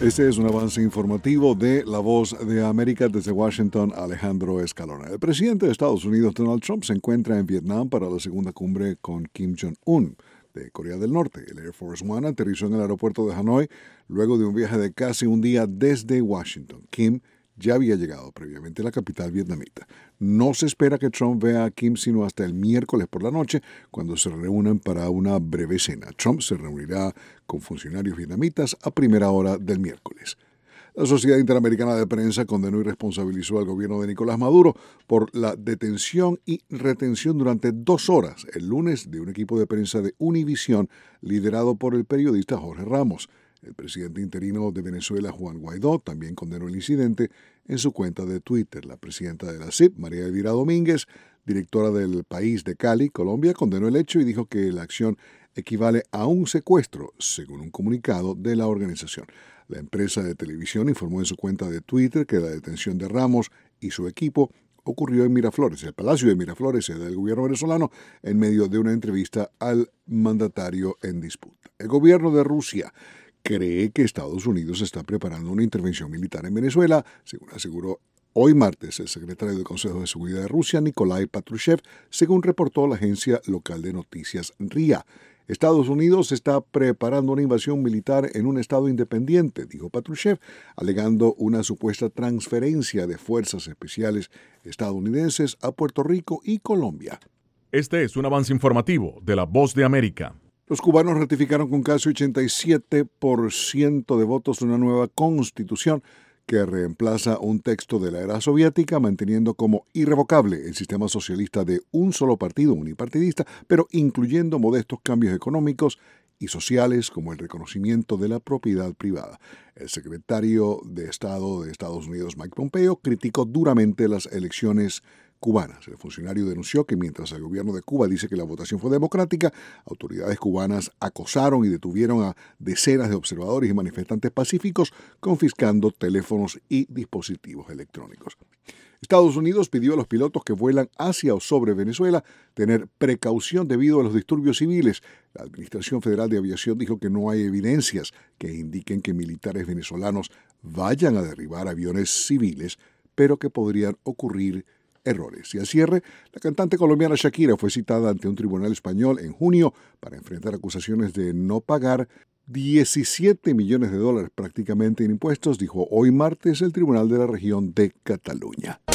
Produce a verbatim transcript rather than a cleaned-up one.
Este es un avance informativo de La Voz de América desde Washington, Alejandro Escalona. El presidente de Estados Unidos, Donald Trump, se encuentra en Vietnam para la segunda cumbre con Kim Jong-un de Corea del Norte. El Air Force One aterrizó en el aeropuerto de Hanoi luego de un viaje de casi un día desde Washington. Kim ya había llegado previamente a la capital vietnamita. No se espera que Trump vea a Kim sino hasta el miércoles por la noche, cuando se reúnan para una breve cena. Trump se reunirá con funcionarios vietnamitas a primera hora del miércoles. La Sociedad Interamericana de Prensa condenó y responsabilizó al gobierno de Nicolás Maduro por la detención y retención durante dos horas el lunes de un equipo de prensa de Univisión liderado por el periodista Jorge Ramos. El presidente interino de Venezuela, Juan Guaidó, también condenó el incidente en su cuenta de Twitter. La presidenta de la C I P, María Elvira Domínguez, directora del País de Cali, Colombia, condenó el hecho y dijo que la acción equivale a un secuestro, según un comunicado de la organización. La empresa de televisión informó en su cuenta de Twitter que la detención de Ramos y su equipo ocurrió en Miraflores, el Palacio de Miraflores, sede del gobierno venezolano, en medio de una entrevista al mandatario en disputa. El gobierno de Rusia cree que Estados Unidos está preparando una intervención militar en Venezuela, según aseguró hoy martes el secretario del Consejo de Seguridad de Rusia, Nikolai Patrushev, según reportó la agencia local de noticias R I A. Estados Unidos está preparando una invasión militar en un estado independiente, dijo Patrushev, alegando una supuesta transferencia de fuerzas especiales estadounidenses a Puerto Rico y Colombia. Este es un avance informativo de La Voz de América. Los cubanos ratificaron con casi ochenta y siete por ciento de votos una nueva constitución que reemplaza un texto de la era soviética, manteniendo como irrevocable el sistema socialista de un solo partido unipartidista, pero incluyendo modestos cambios económicos y sociales como el reconocimiento de la propiedad privada. El secretario de Estado de Estados Unidos, Mike Pompeo, criticó duramente las elecciones cubanas. El funcionario denunció que mientras el gobierno de Cuba dice que la votación fue democrática, autoridades cubanas acosaron y detuvieron a decenas de observadores y manifestantes pacíficos, confiscando teléfonos y dispositivos electrónicos. Estados Unidos pidió a los pilotos que vuelan hacia o sobre Venezuela tener precaución debido a los disturbios civiles. La Administración Federal de Aviación dijo que no hay evidencias que indiquen que militares venezolanos vayan a derribar aviones civiles, pero que podrían ocurrir errores. Y al cierre, la cantante colombiana Shakira fue citada ante un tribunal español en junio para enfrentar acusaciones de no pagar diecisiete millones de dólares prácticamente en impuestos, dijo hoy martes el Tribunal de la Región de Cataluña.